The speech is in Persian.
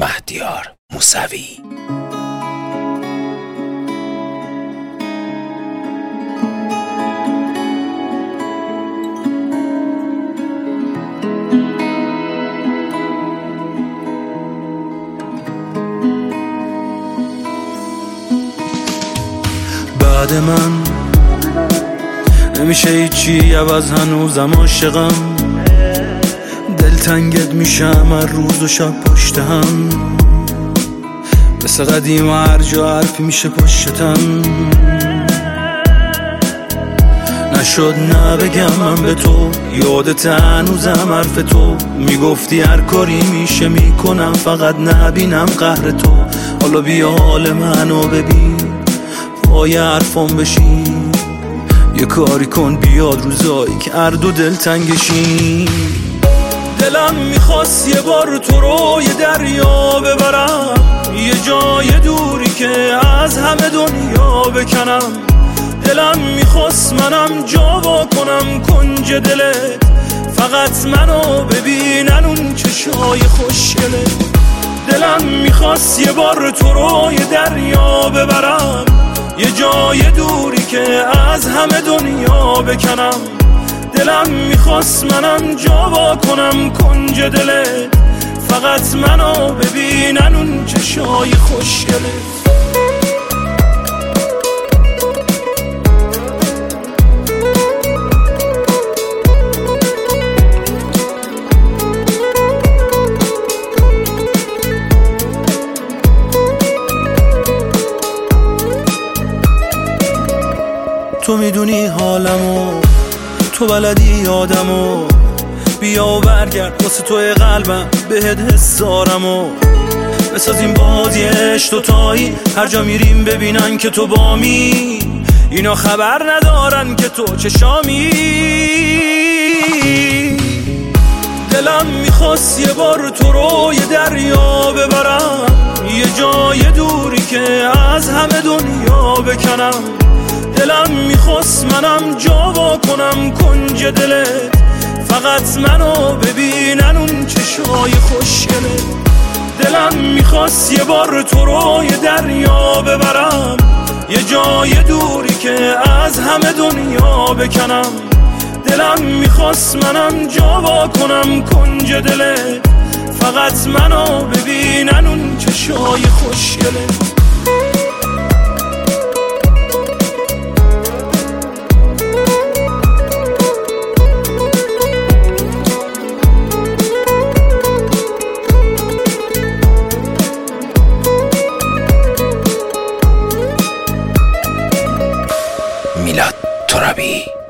مهدیار موسوی. بعد من نمیشه هیچی عوض، هنوزم عاشقم، دلتنگت میشم هر روز و شب پشت هم، مثل قدیم و هر جا حرفی میشه پشتم. نشد نبگم من به تو، یادت هنوزم حرف تو، میگفتی هر کاری میشه میکنم فقط نبینم قهر تو. حالا بیا حال منو ببین، پای حرفم بشین، یه کاری کن بیاد روزایی که هر دو دل تنگشین. دلم میخواست یه بار تو رو یه دریا ببرم، یه جای دوری که از همه دنیا بکنم. دلم میخواست منم جا کنم کنج دلت، فقط منو ببینن اون چشای خوشگلت. دلم میخواست یه بار تو رو یه دریا ببرم، یه جای دوری که از همه دنیا بکنم. دلم میخواست منم جا کنم کنج دلت، فقط منو ببینن اون چشای خوشگلت. تو میدونی حالمو، تو بلدی یادمو، بیا و برگرد واسه توی قلبم بهت حسارمو. بسازیم بازی عشق دوتایی، هر جا میریم ببینن که تو بامی، اینا خبر ندارن که تو چشامی. دلم میخواست یه بار تو رو یه دریا ببرم، یه جای دوری که از همه دنیا بکنم. دلم میخواست منم جا کنم کنج دلت، فقط منو ببینن اون چشای خوشگلت. دلم میخواست یه بار تو رو یه دریا ببرم، یه جای دوری که از همه دنیا بکنم. دلم میخواست منم جا کنم کنج دلت، فقط منو ببینن اون چشای خوشگلت. میلاد ترابی.